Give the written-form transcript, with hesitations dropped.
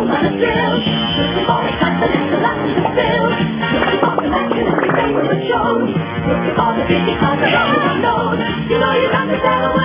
don't want to thrill. Looking for excitement, it's a lot to fill. Looking for some action and your favorite show. Looking for the busy cars that always unknown. You know you got to settle